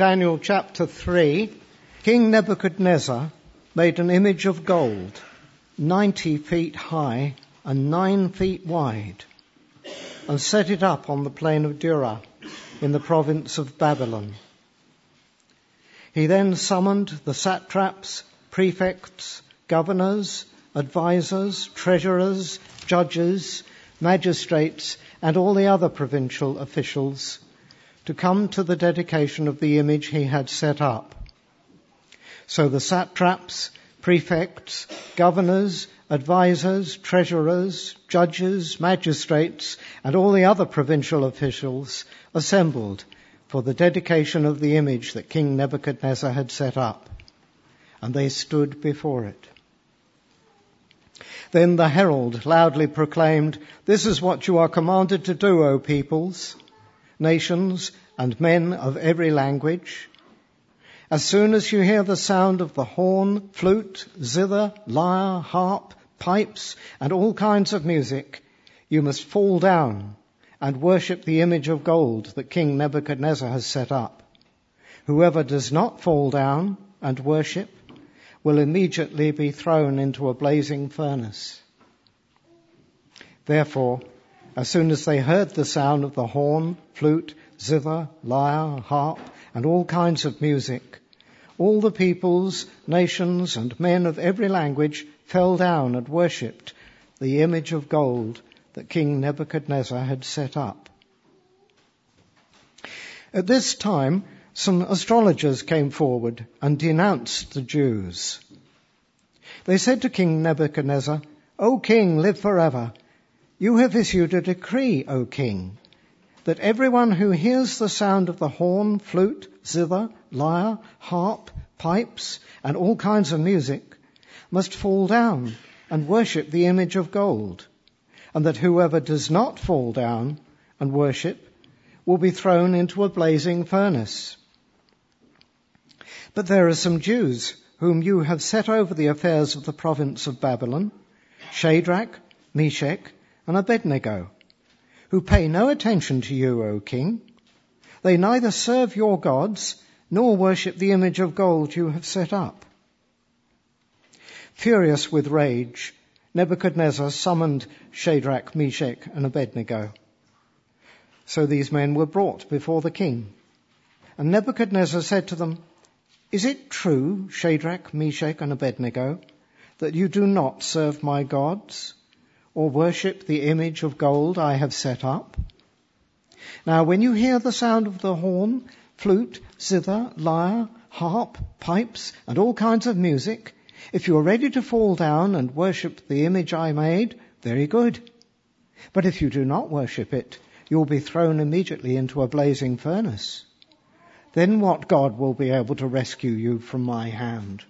Daniel chapter 3, King Nebuchadnezzar made an image of gold, 90 feet high and 9 feet wide, and set it up on the plain of Dura in the province of Babylon. He then summoned the satraps, prefects, governors, advisors, treasurers, judges, magistrates, and all the other provincial officials to come to the dedication of the image he had set up. So the satraps, prefects, governors, advisors, treasurers, judges, magistrates, and all the other provincial officials assembled for the dedication of the image that King Nebuchadnezzar had set up, and they stood before it. Then the herald loudly proclaimed, "This is what you are commanded to do, O peoples, nations, and men of every language. As soon as you hear the sound of the horn, flute, zither, lyre, harp, pipes, and all kinds of music, you must fall down and worship the image of gold that King Nebuchadnezzar has set up. Whoever does not fall down and worship will immediately be thrown into a blazing furnace." Therefore, as soon as they heard the sound of the horn, flute, zither, lyre, harp, and all kinds of music, all the peoples, nations, and men of every language fell down and worshipped the image of gold that King Nebuchadnezzar had set up. At this time, some astrologers came forward and denounced the Jews. They said to King Nebuchadnezzar, "O king, live forever. You have issued a decree, O king, that everyone who hears the sound of the horn, flute, zither, lyre, harp, pipes, and all kinds of music must fall down and worship the image of gold, and that whoever does not fall down and worship will be thrown into a blazing furnace. But there are some Jews whom you have set over the affairs of the province of Babylon, Shadrach, Meshach, and Abednego, who pay no attention to you, O king. They neither serve your gods nor worship the image of gold you have set up." Furious with rage, Nebuchadnezzar summoned Shadrach, Meshach, and Abednego. So these men were brought before the king. And Nebuchadnezzar said to them, "Is it true, Shadrach, Meshach, and Abednego, that you do not serve my gods or worship the image of gold I have set up? Now when you hear the sound of the horn, flute, zither, lyre, harp, pipes, and all kinds of music, if you are ready to fall down and worship the image I made, very good. But if you do not worship it, you will be thrown immediately into a blazing furnace. Then what God will be able to rescue you from my hand?"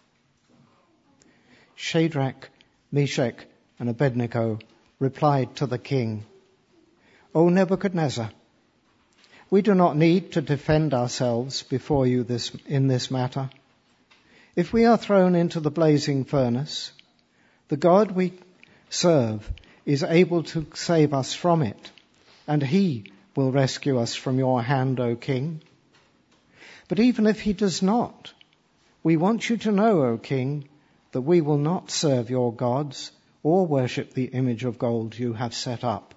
Shadrach, Meshach, and Abednego replied to the king, "O Nebuchadnezzar, we do not need to defend ourselves before you in this matter. If we are thrown into the blazing furnace, the God we serve is able to save us from it, and he will rescue us from your hand, O king. But even if he does not, we want you to know, O king, that we will not serve your gods or worship the image of gold you have set up."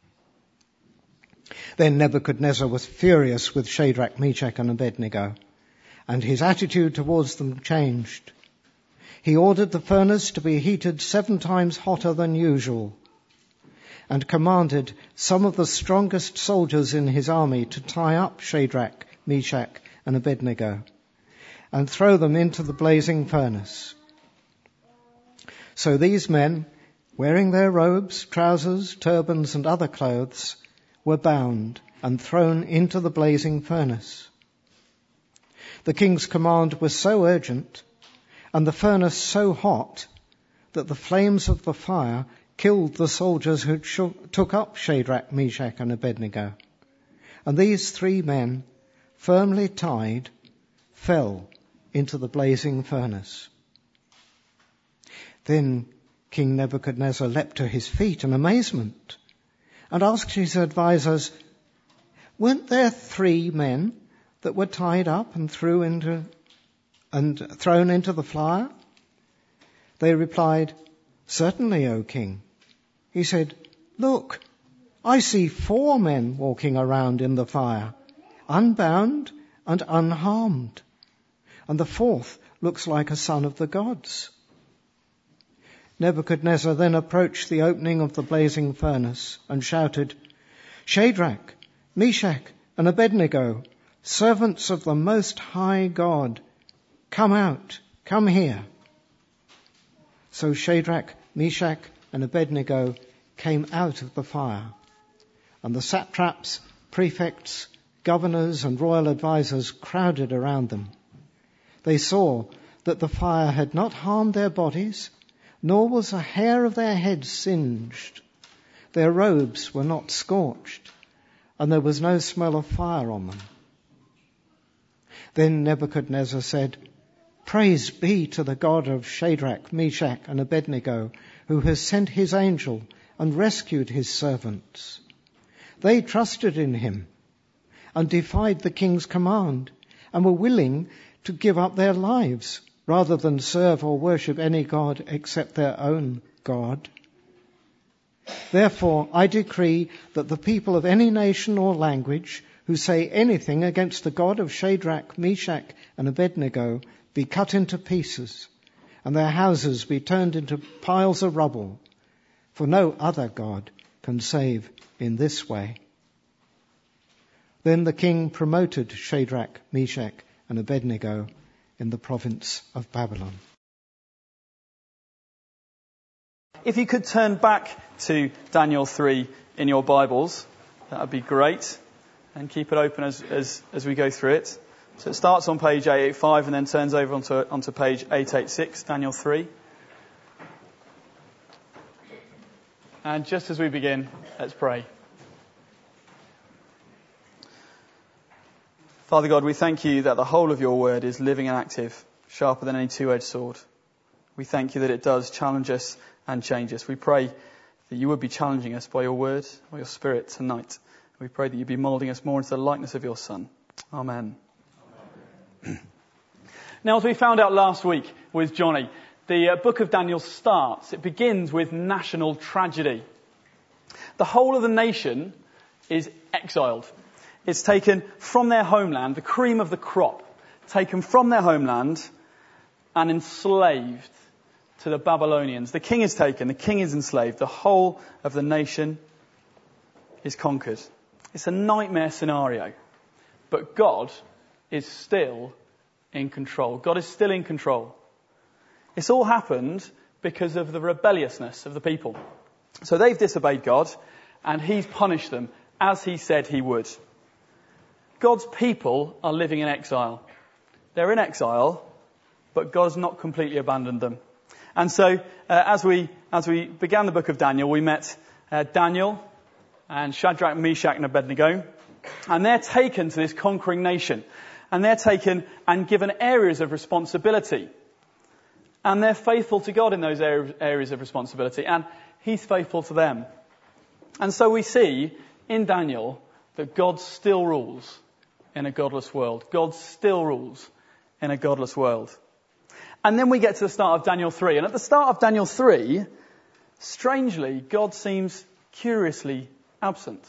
Then Nebuchadnezzar was furious with Shadrach, Meshach, and Abednego, and his attitude towards them changed. He ordered the furnace to be heated 7 times hotter than usual, and commanded some of the strongest soldiers in his army to tie up Shadrach, Meshach, and Abednego, and throw them into the blazing furnace. So these men, wearing their robes, trousers, turbans, and other clothes, were bound and thrown into the blazing furnace. The king's command was so urgent, and the furnace so hot, that the flames of the fire killed the soldiers who took up Shadrach, Meshach, and Abednego. And these 3 men, firmly tied, fell into the blazing furnace. Then King Nebuchadnezzar leapt to his feet in amazement and asked his advisors, "Weren't there 3 men that were tied up and thrown into the fire?" They replied, "Certainly, O king." He said, "Look, I see 4 men walking around in the fire, unbound and unharmed, and the 4th looks like a son of the gods." Nebuchadnezzar then approached the opening of the blazing furnace and shouted, "Shadrach, Meshach, and Abednego, servants of the Most High God, come out, come here." So Shadrach, Meshach, and Abednego came out of the fire, and the satraps, prefects, governors, and royal advisers crowded around them. They saw that the fire had not harmed their bodies, nor was a hair of their heads singed. Their robes were not scorched, and there was no smell of fire on them. Then Nebuchadnezzar said, "Praise be to the God of Shadrach, Meshach, and Abednego, who has sent his angel and rescued his servants. They trusted in him and defied the king's command and were willing to give up their lives rather than serve or worship any god except their own God. Therefore, I decree that the people of any nation or language who say anything against the God of Shadrach, Meshach, and Abednego be cut into pieces, and their houses be turned into piles of rubble, for no other God can save in this way." Then the king promoted Shadrach, Meshach, and Abednego in the province of Babylon. If you could turn back to Daniel 3 in your Bibles, that would be great, and keep it open as we go through it. So it starts on page 885 and then turns over onto page 886, Daniel 3. And just as we begin, let's pray. Father God, we thank you that the whole of your word is living and active, sharper than any two-edged sword. We thank you that it does challenge us and change us. We pray that you would be challenging us by your word, by your spirit tonight. We pray that you'd be moulding us more into the likeness of your Son. Amen. Now, as we found out last week with Johnny, the book of Daniel starts. It begins with national tragedy. The whole of the nation is exiled. It's taken from their homeland, the cream of the crop, taken from their homeland and enslaved to the Babylonians. The king is taken, the king is enslaved, the whole of the nation is conquered. It's a nightmare scenario, but God is still in control. God is still in control. It's all happened because of the rebelliousness of the people. So they've disobeyed God, and he's punished them as he said he would. God's people are living in exile. They're in exile, but God's not completely abandoned them. And so, as we began the book of Daniel, we met Daniel and Shadrach, Meshach, and Abednego, and they're taken to this conquering nation, and they're taken and given areas of responsibility, and they're faithful to God in those areas of responsibility, and He's faithful to them. And so we see in Daniel that God still rules in a godless world. God still rules in a godless world. And then we get to the start of Daniel 3. And at the start of Daniel 3, strangely, God seems curiously absent.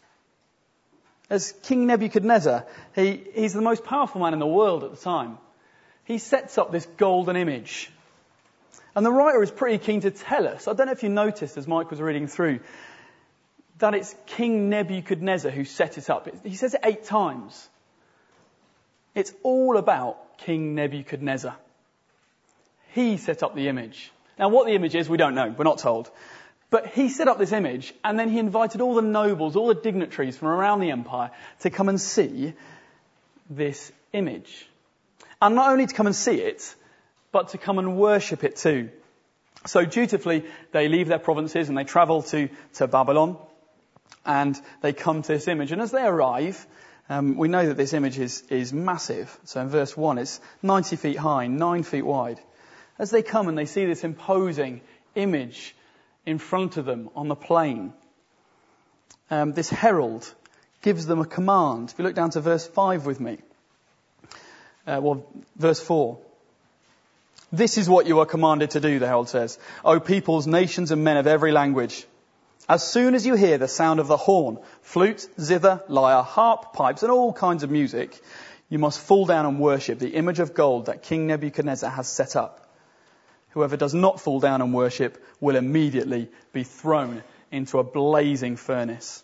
As King Nebuchadnezzar, he's the most powerful man in the world at the time. He sets up this golden image. And the writer is pretty keen to tell us, I don't know if you noticed as Mike was reading through, that it's King Nebuchadnezzar who set it up. He says it 8 times. It's all about King Nebuchadnezzar. He set up the image. Now what the image is, we don't know. We're not told. But he set up this image, and then he invited all the nobles, all the dignitaries from around the empire to come and see this image. And not only to come and see it, but to come and worship it too. So dutifully, they leave their provinces and they travel to Babylon, and they come to this image. And as they arrive, we know that this image is massive. So in verse 1, it's 90 feet high, 9 feet wide. As they come and they see this imposing image in front of them on the plain, this herald gives them a command. If you look down to verse 5 with me, verse 4. This is what you are commanded to do, the herald says. O peoples, nations and men of every language. As soon as you hear the sound of the horn, flute, zither, lyre, harp, pipes and all kinds of music, you must fall down and worship the image of gold that King Nebuchadnezzar has set up. Whoever does not fall down and worship will immediately be thrown into a blazing furnace.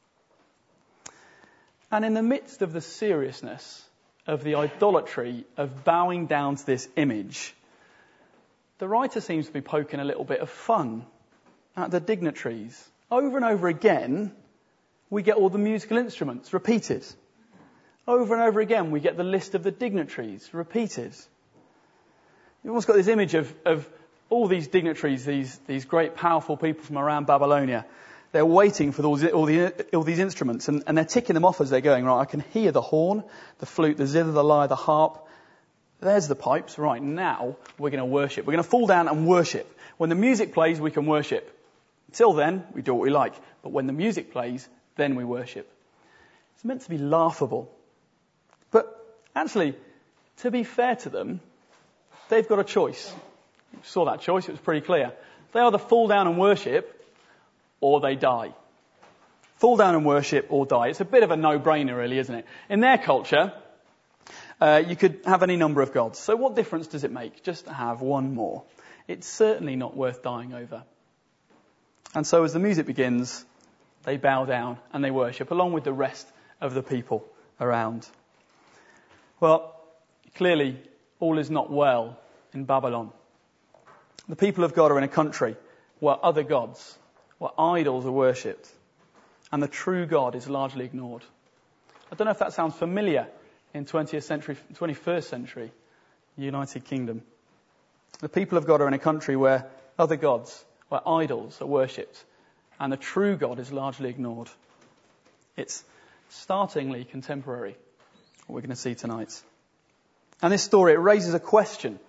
And in the midst of the seriousness of the idolatry of bowing down to this image, the writer seems to be poking a little bit of fun at the dignitaries. Over and over again, we get all the musical instruments repeated. Over and over again, we get the list of the dignitaries repeated. You've almost got this image of all these dignitaries, these great powerful people from around Babylonia. They're waiting for all these instruments, and they're ticking them off as they're going. Right, I can hear the horn, the flute, the zither, the lyre, the harp. There's the pipes. Right, now we're going to worship. We're going to fall down and worship. When the music plays, we can worship. Till then, we do what we like. But when the music plays, then we worship. It's meant to be laughable. But actually, to be fair to them, they've got a choice. You saw that choice, it was pretty clear. They either fall down and worship, or they die. Fall down and worship, or die. It's a bit of a no-brainer, really, isn't it? In their culture, you could have any number of gods. So what difference does it make just to have one more? It's certainly not worth dying over. And so as the music begins, they bow down and they worship, along with the rest of the people around. Well, clearly, all is not well in Babylon. The people of God are in a country where other gods, where idols are worshipped, and the true God is largely ignored. I don't know if that sounds familiar in 21st century United Kingdom. The people of God are in a country where other gods, where idols are worshipped, and the true God is largely ignored. It's startlingly contemporary, what we're going to see tonight. And this story, it raises a question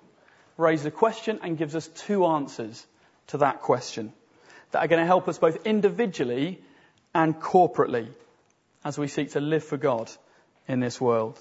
and gives us two answers to that question that are going to help us both individually and corporately as we seek to live for God in this world.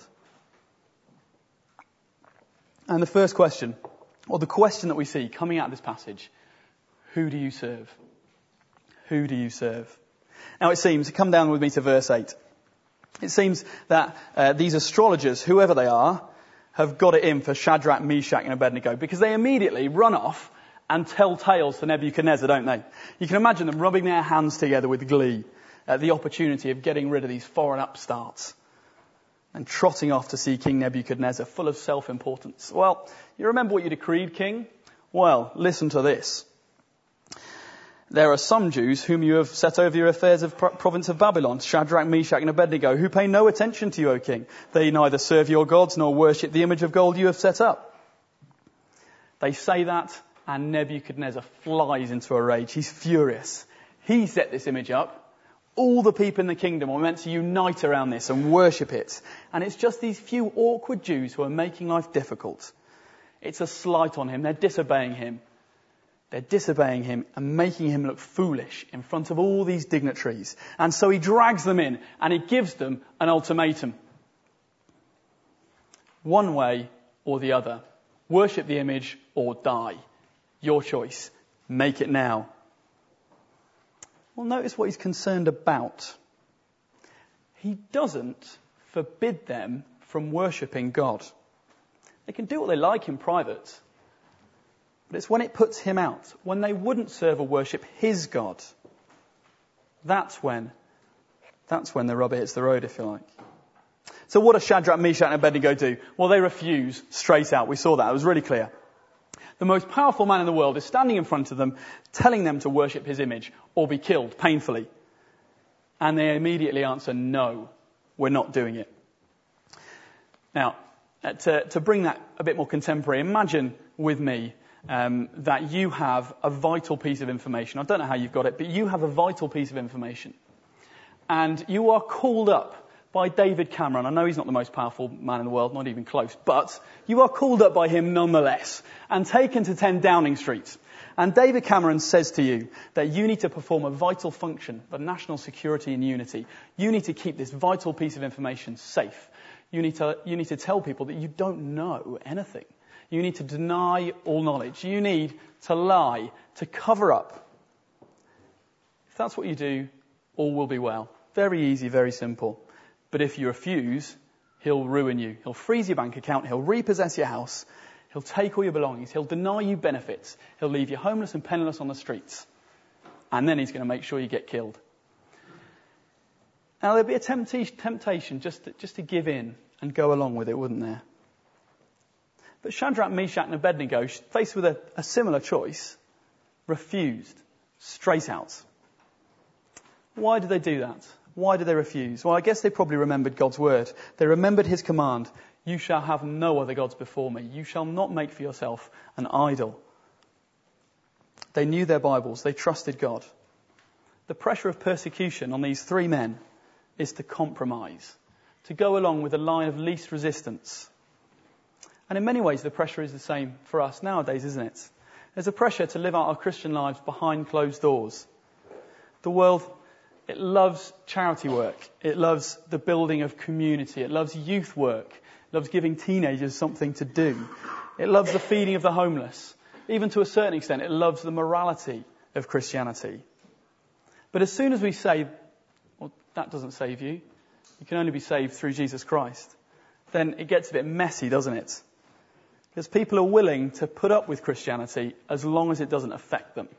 And the first question, or the question that we see coming out of this passage, who do you serve? Who do you serve? Now it seems, come down with me to verse 8. It seems that these astrologers, whoever they are, have got it in for Shadrach, Meshach and Abednego, because they immediately run off and tell tales to Nebuchadnezzar, don't they? You can imagine them rubbing their hands together with glee at the opportunity of getting rid of these foreign upstarts and trotting off to see King Nebuchadnezzar, full of self-importance. Well, you remember what you decreed, King? Well, listen to this. There are some Jews whom you have set over your affairs of province of Babylon, Shadrach, Meshach and Abednego, who pay no attention to you, O king. They neither serve your gods nor worship the image of gold you have set up. They say that, and Nebuchadnezzar flies into a rage. He's furious. He set this image up. All the people in the kingdom are meant to unite around this and worship it. And it's just these few awkward Jews who are making life difficult. It's a slight on him. They're disobeying him. They're disobeying him and making him look foolish in front of all these dignitaries. And so he drags them in and he gives them an ultimatum. One way or the other. Worship the image or die. Your choice. Make it now. Well, notice what he's concerned about. He doesn't forbid them from worshipping God. They can do what they like in private. But it's when it puts him out, when they wouldn't serve or worship his God, that's when the rubber hits the road, if you like. So what does Shadrach, Meshach and Abednego do? Well, they refuse straight out. We saw that. It was really clear. The most powerful man in the world is standing in front of them, telling them to worship his image or be killed painfully. And they immediately answer, no, we're not doing it. Now, to bring that a bit more contemporary, imagine with me that you have a vital piece of information. I don't know how you've got it, but you have a vital piece of information. And you are called up by David Cameron. I know he's not the most powerful man in the world, not even close, but you are called up by him nonetheless and taken to 10 Downing Street. And David Cameron says to you that you need to perform a vital function for national security and unity. You need to keep this vital piece of information safe. You need to tell people that you don't know anything. You need to deny all knowledge. You need to lie, to cover up. If that's what you do, all will be well. Very easy, very simple. But if you refuse, he'll ruin you. He'll freeze your bank account. He'll repossess your house. He'll take all your belongings. He'll deny you benefits. He'll leave you homeless and penniless on the streets. And then he's going to make sure you get killed. Now, there'd be a temptation just to give in and go along with it, wouldn't there? But Shadrach, Meshach and Abednego, faced with a similar choice, refused straight out. Why did they do that? Why did they refuse? Well, I guess they probably remembered God's word. They remembered his command, you shall have no other gods before me. You shall not make for yourself an idol. They knew their Bibles. They trusted God. The pressure of persecution on these three men is to compromise, to go along with the line of least resistance. And in many ways, the pressure is the same for us nowadays, isn't it? There's a pressure to live out our Christian lives behind closed doors. The world, it loves charity work. It loves the building of community. It loves youth work. It loves giving teenagers something to do. It loves the feeding of the homeless. Even to a certain extent, it loves the morality of Christianity. But as soon as we say, well, that doesn't save you, you can only be saved through Jesus Christ, then it gets a bit messy, doesn't it? Because people are willing to put up with Christianity as long as it doesn't affect them.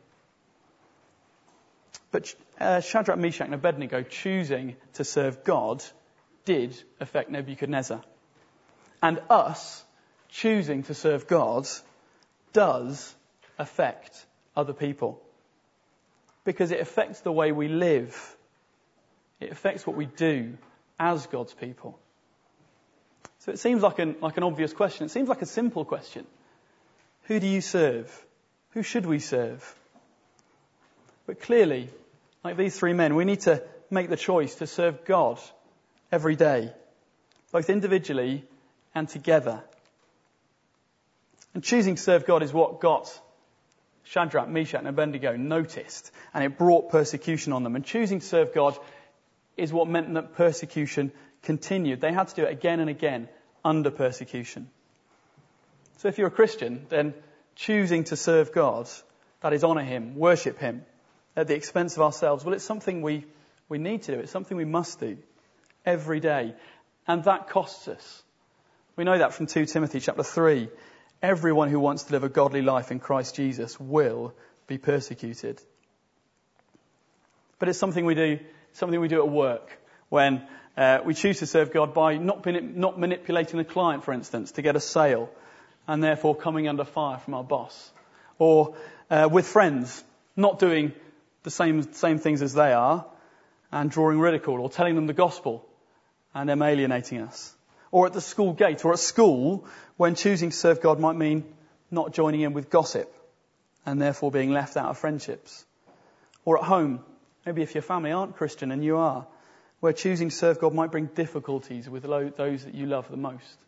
But Shadrach, Meshach and Abednego choosing to serve God did affect Nebuchadnezzar. And us choosing to serve God does affect other people. Because it affects the way we live. It affects what we do as God's people. So it seems like an obvious question. It seems like a simple question. Who do you serve? Who should we serve? But clearly, like these three men, we need to make the choice to serve God every day, both individually and together. And choosing to serve God is what got Shadrach, Meshach and Abednego noticed, and it brought persecution on them. And choosing to serve God is what meant that persecution continued. They had to do it again and again under persecution. So if you're a Christian, then choosing to serve God, that is honour him, worship him, at the expense of ourselves, well, it's something we need to do. It's something we must do every day. And that costs us. We know that from 2 Timothy chapter 3. Everyone who wants to live a godly life in Christ Jesus will be persecuted. But it's something we do at work when we choose to serve God by not manipulating the client, for instance, to get a sale and therefore coming under fire from our boss. Or with friends, not doing the same things as they are and drawing ridicule, or telling them the gospel and them alienating us. Or at the school gate, or at school, when choosing to serve God might mean not joining in with gossip and therefore being left out of friendships. Or at home, maybe if your family aren't Christian and you are, where choosing to serve God might bring difficulties with those that you love the most.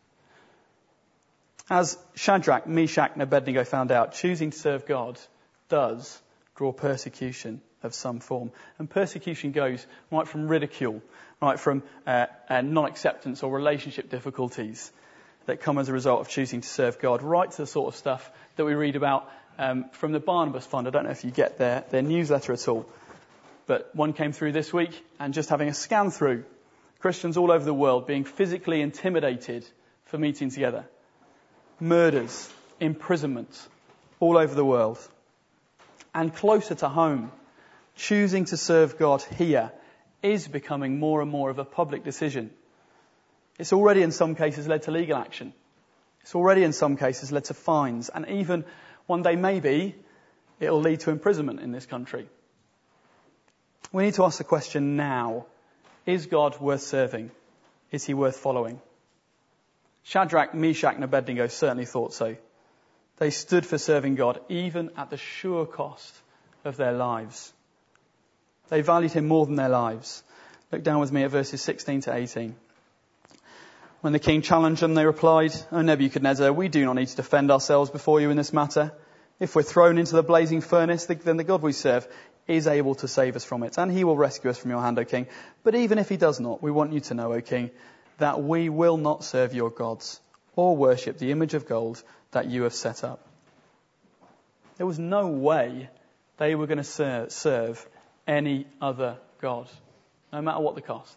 As Shadrach, Meshach and Abednego found out, choosing to serve God does draw persecution of some form. And persecution goes right from ridicule, right from non-acceptance or relationship difficulties that come as a result of choosing to serve God, right to the sort of stuff that we read about from the Barnabas Fund. I don't know if you get their newsletter at all, but one came through this week, and just having a scan through, Christians all over the world being physically intimidated for meeting together. Murders, imprisonment, all over the world. And closer to home, choosing to serve God here is becoming more and more of a public decision. It's already in some cases led to legal action. It's already in some cases led to fines. And even one day maybe it'll lead to imprisonment in this country. We need to ask the question now, is God worth serving? Is he worth following? Shadrach, Meshach and Abednego certainly thought so. They stood for serving God even at the sure cost of their lives. They valued him more than their lives. Look down with me at verses 16 to 18. When the king challenged them, they replied, "O Nebuchadnezzar, we do not need to defend ourselves before you in this matter. If we're thrown into the blazing furnace, then the God we serve is able to save us from it, and he will rescue us from your hand, O king. But even if he does not, we want you to know, O king, that we will not serve your gods or worship the image of gold that you have set up. There was no way they were going to serve any other god, no matter what the cost.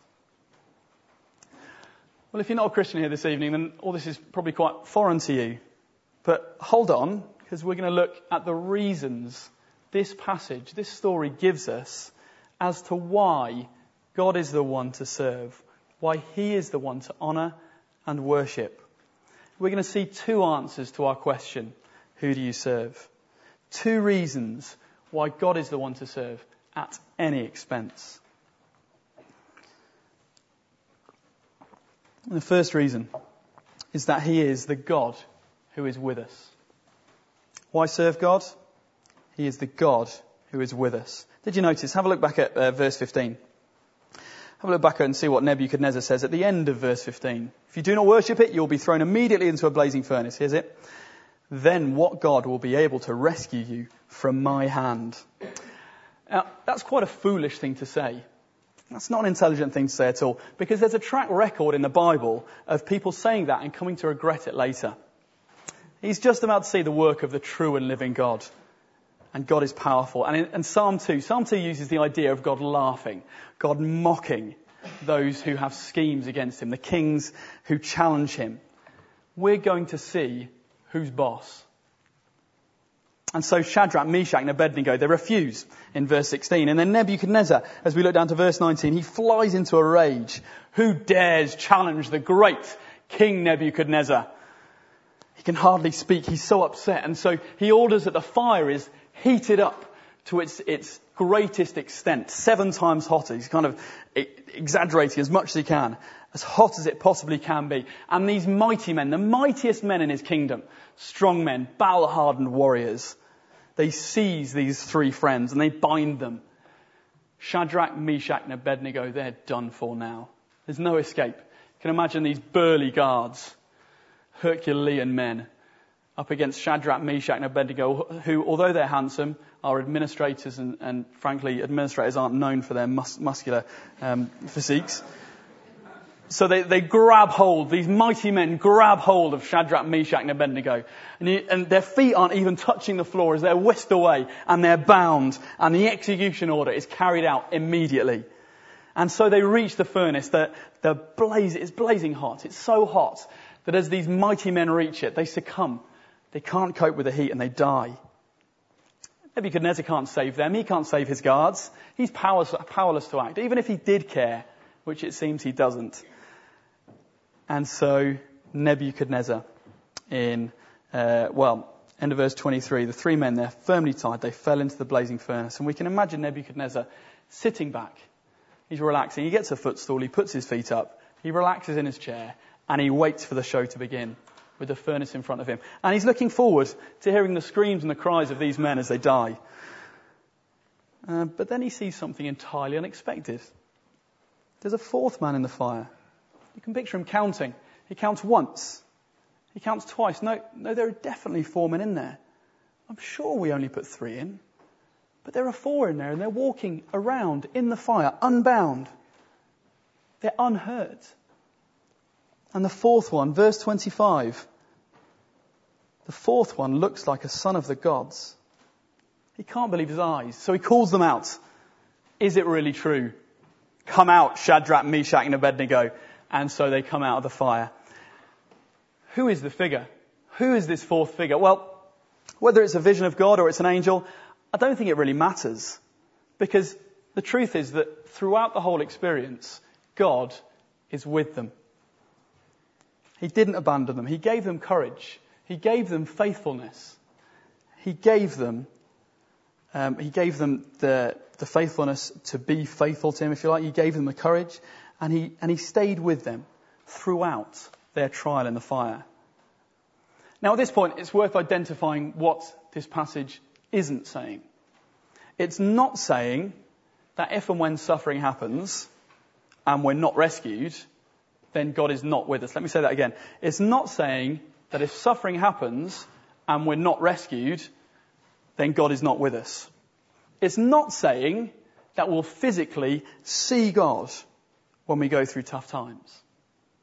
Well, if you're not a Christian here this evening, then all this is probably quite foreign to you. But hold on, because we're going to look at the reasons this passage, this story gives us as to why God is the one to serve, why he is the one to honour and worship. We're going to see two answers to our question, who do you serve? Two reasons why God is the one to serve at any expense. And the first reason is that he is the God who is with us. Why serve God? He is the God who is with us. Did you notice? Have a look back at verse 15. Have a look back and see what Nebuchadnezzar says at the end of verse 15. If you do not worship it, you'll be thrown immediately into a blazing furnace. Here's it. Then what God will be able to rescue you from my hand? Now, that's quite a foolish thing to say. That's not an intelligent thing to say at all, because there's a track record in the Bible of people saying that and coming to regret it later. He's just about to see the work of the true and living God. And God is powerful. And in Psalm 2 uses the idea of God laughing, God mocking those who have schemes against him, the kings who challenge him. We're going to see who's boss. And so Shadrach, Meshach and Abednego, they refuse in verse 16. And then Nebuchadnezzar, as we look down to verse 19, he flies into a rage. Who dares challenge the great King Nebuchadnezzar? He can hardly speak. He's so upset. And so he orders that the fire is heated up to its greatest extent, 7 times hotter. He's kind of exaggerating as much as he can, as hot as it possibly can be. And these mighty men, the mightiest men in his kingdom, strong men, battle-hardened warriors, they seize these 3 friends and they bind them. Shadrach, Meshach and Abednego, they're done for now. There's no escape. You can imagine these burly guards, Herculean men, up against Shadrach, Meshach and Abednego, who, although they're handsome, are administrators, and frankly, administrators aren't known for their muscular physiques. So they grab hold, these mighty men grab hold of Shadrach, Meshach and Abednego. And their feet aren't even touching the floor as they're whisked away and they're bound. And the execution order is carried out immediately. And so they reach the furnace. It's blazing hot. It's so hot that as these mighty men reach it, they succumb. They can't cope with the heat and they die. Nebuchadnezzar can't save them. He can't save his guards. He's powerless to act, even if he did care, which it seems he doesn't. And so Nebuchadnezzar, end of verse 23, the 3 men, they're firmly tied. They fell into the blazing furnace. And we can imagine Nebuchadnezzar sitting back. He's relaxing. He gets a footstool. He puts his feet up. He relaxes in his chair and he waits for the show to begin with the furnace in front of him. And he's looking forward to hearing the screams and the cries of these men as they die. But then he sees something entirely unexpected. There's a 4th man in the fire. You can picture him counting. He counts once. He counts twice. No, there are definitely 4 men in there. I'm sure we only put 3 in. But there are 4 in there and they're walking around in the fire, unbound. They're unhurt. And the 4th one, verse 25. The 4th one looks like a son of the gods. He can't believe his eyes. So he calls them out. Is it really true? Come out, Shadrach, Meshach and Abednego. And so they come out of the fire. Who is the figure? Who is this 4th figure? Well, whether it's a vision of God or it's an angel, I don't think it really matters. Because the truth is that throughout the whole experience, God is with them. He didn't abandon them. He gave them courage. He gave them faithfulness. He gave them the faithfulness to be faithful to him, if you like. He gave them the courage, and he stayed with them throughout their trial in the fire. Now, at this point, it's worth identifying what this passage isn't saying. It's not saying that if and when suffering happens and we're not rescued, then God is not with us. Let me say that again. It's not saying that if suffering happens and we're not rescued, then God is not with us. It's not saying that we'll physically see God when we go through tough times.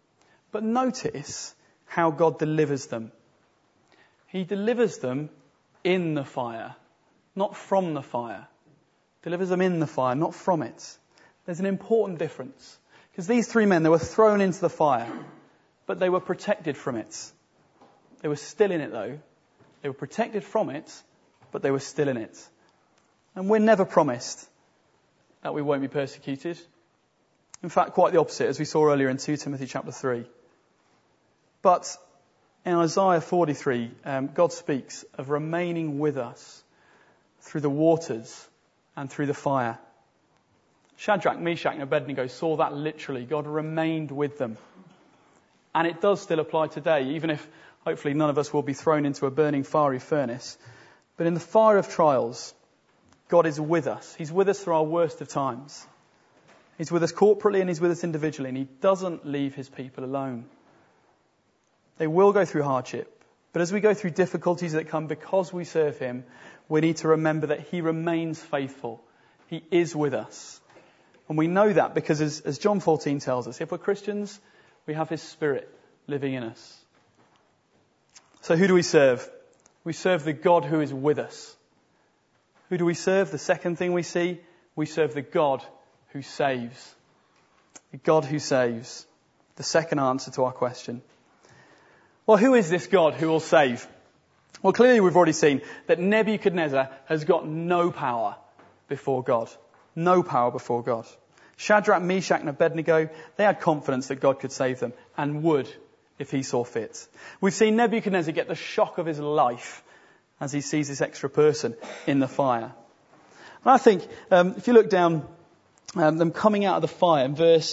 But notice how God delivers them. He delivers them in the fire, not from the fire. Delivers them in the fire, not from it. There's an important difference. Because these three men, they were thrown into the fire, but they were protected from it. They were still in it though. They were protected from it, but they were still in it. And we're never promised that we won't be persecuted. In fact, quite the opposite, as we saw earlier in 2 Timothy chapter 3. But in Isaiah 43, God speaks of remaining with us through the waters and through the fire. Shadrach, Meshach and Abednego saw that literally. God remained with them. And it does still apply today, even if hopefully none of us will be thrown into a burning fiery furnace. But in the fire of trials, God is with us. He's with us through our worst of times. He's with us corporately and He's with us individually. And He doesn't leave His people alone. They will go through hardship. But as we go through difficulties that come because we serve Him, we need to remember that He remains faithful. He is with us. And we know that because as John 14 tells us, if we're Christians, we have His Spirit living in us. So who do we serve? We serve the God who is with us. Who do we serve? The second thing we see, we serve the God who saves. The God who saves. The second answer to our question. Well, who is this God who will save? Well, clearly we've already seen that Nebuchadnezzar has got no power before God. No power before God. Shadrach, Meshach and Abednego, they had confidence that God could save them and would if He saw fit. We've seen Nebuchadnezzar get the shock of his life as he sees this extra person in the fire. And I think if you look down, them coming out of the fire in verse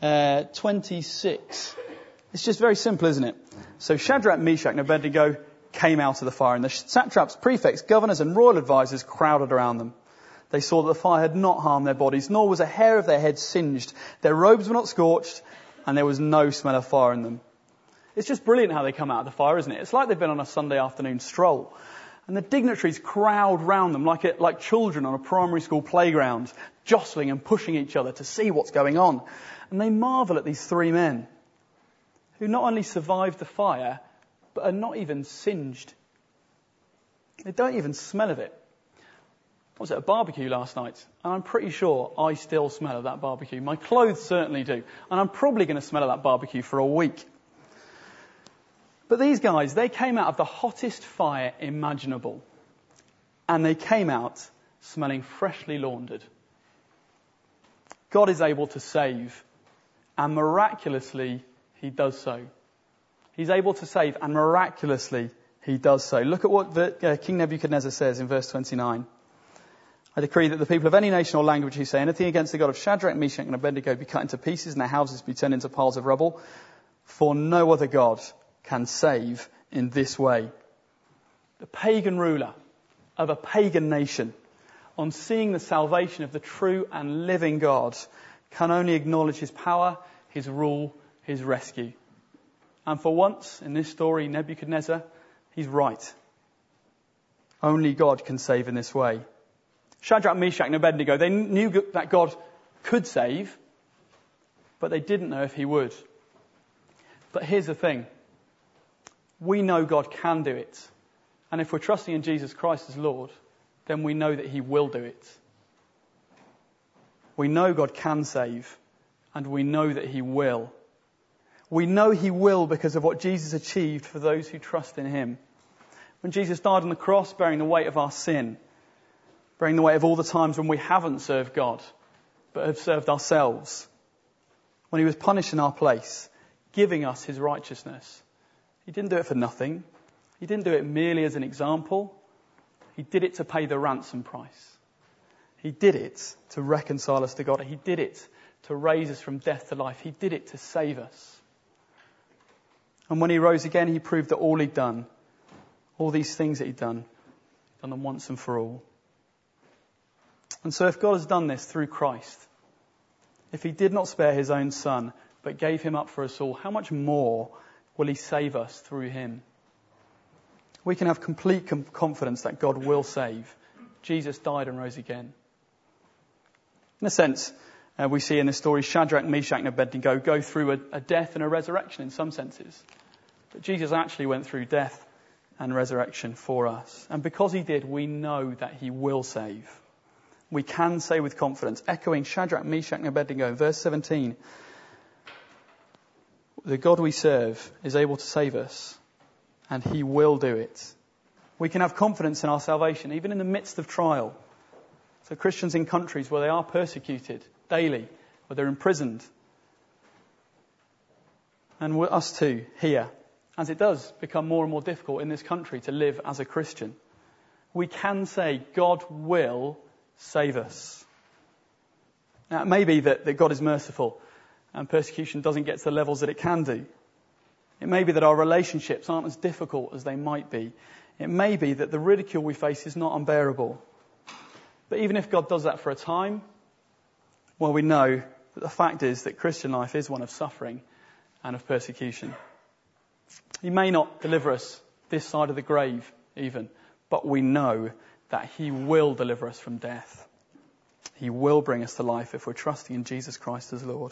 26, it's just very simple, isn't it? So Shadrach, Meshach and Abednego came out of the fire, and the satraps, prefects, governors and royal advisors crowded around them. They saw that the fire had not harmed their bodies, nor was a hair of their heads singed. Their robes were not scorched, and there was no smell of fire in them. It's just brilliant how they come out of the fire, isn't it? It's like they've been on a Sunday afternoon stroll. And the dignitaries crowd round them like children on a primary school playground, jostling and pushing each other to see what's going on. And they marvel at these three men who not only survived the fire, but are not even singed. They don't even smell of it. I was at a barbecue last night, and I'm pretty sure I still smell of that barbecue. My clothes certainly do. And I'm probably going to smell of that barbecue for a week. But these guys, they came out of the hottest fire imaginable. And they came out smelling freshly laundered. God is able to save. And miraculously, He does so. He's able to save, and miraculously, He does so. Look at what King Nebuchadnezzar says in verse 29. I decree that the people of any nation or language who say anything against the God of Shadrach, Meshach and Abednego be cut into pieces and their houses be turned into piles of rubble. For no other God can save in this way. The pagan ruler of a pagan nation, on seeing the salvation of the true and living God, can only acknowledge His power, His rule, His rescue. And for once in this story, Nebuchadnezzar, he's right. Only God can save in this way. Shadrach, Meshach and Abednego, they knew that God could save, but they didn't know if He would. But here's the thing. We know God can do it. And if we're trusting in Jesus Christ as Lord, then we know that He will do it. We know God can save, and we know that He will. We know He will because of what Jesus achieved for those who trust in Him. When Jesus died on the cross, bearing the weight of our sin, bearing the weight of all the times when we haven't served God, but have served ourselves. When He was punished in our place, giving us His righteousness. He didn't do it for nothing. He didn't do it merely as an example. He did it to pay the ransom price. He did it to reconcile us to God. He did it to raise us from death to life. He did it to save us. And when He rose again, He proved that all He'd done, all these things that He'd done them once and for all. And so if God has done this through Christ, if He did not spare His own Son, but gave Him up for us all, how much more will He save us through Him? We can have complete confidence that God will save. Jesus died and rose again. In a sense, We see in this story Shadrach, Meshach and Abednego go through a death and a resurrection in some senses. But Jesus actually went through death and resurrection for us. And because he did, we know that he will save. We can say with confidence, echoing Shadrach, Meshach and Abednego, verse 17, the God we serve is able to save us, and he will do it. We can have confidence in our salvation, even in the midst of trial. So Christians in countries where they are persecuted daily, where they're imprisoned, and us too, here, as it does become more and more difficult in this country to live as a Christian, we can say God will save us. Now, it may be that God is merciful and persecution doesn't get to the levels that it can do. It may be that our relationships aren't as difficult as they might be. It may be that the ridicule we face is not unbearable. But even if God does that for a time, well, we know that the fact is that Christian life is one of suffering and of persecution. He may not deliver us this side of the grave even, but we know that he will deliver us from death. He will bring us to life if we're trusting in Jesus Christ as Lord.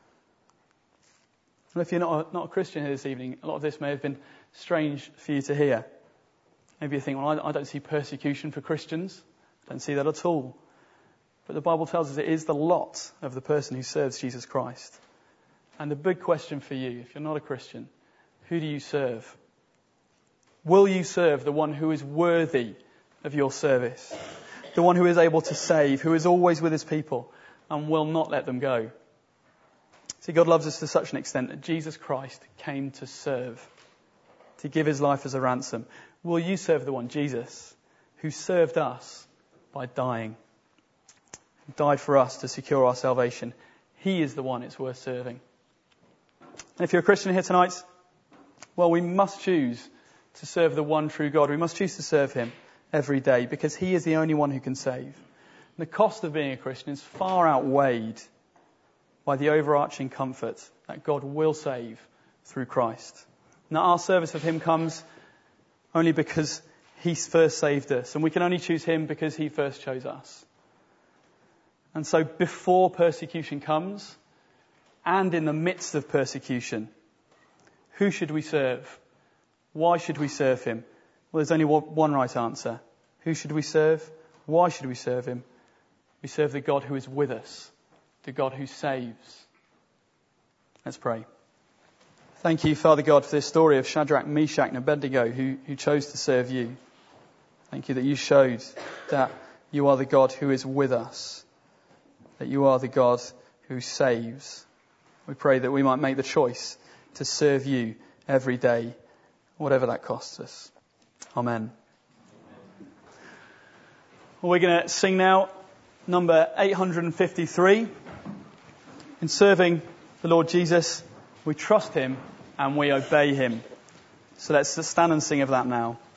And if you're not a Christian here this evening, a lot of this may have been strange for you to hear. Maybe you think, well, I don't see persecution for Christians. I don't see that at all. But the Bible tells us it is the lot of the person who serves Jesus Christ. And the big question for you, if you're not a Christian, who do you serve? Will you serve the one who is worthy of your service? The one who is able to save, who is always with his people and will not let them go. See, God loves us to such an extent that Jesus Christ came to serve, to give his life as a ransom. Will you serve the one, Jesus, who served us by dying? He died for us to secure our salvation. He is the one it's worth serving. And if you're a Christian here tonight, well, we must choose to serve the one true God. We must choose to serve him every day because he is the only one who can save. And the cost of being a Christian is far outweighed by the overarching comfort that God will save through Christ. Now, our service of him comes only because he first saved us, and we can only choose him because he first chose us. And so before persecution comes, and in the midst of persecution, who should we serve? Why should we serve him? Well, there's only one right answer. Who should we serve? Why should we serve him? We serve the God who is with us, the God who saves. Let's pray. Thank you, Father God, for this story of Shadrach, Meshach and Abednego who chose to serve you. Thank you that you showed that you are the God who is with us, that you are the God who saves. We pray that we might make the choice to serve you every day, whatever that costs us. Amen. Well, we're going to sing now number 853. In serving the Lord Jesus, we trust him and we obey him. So let's stand and sing of that now.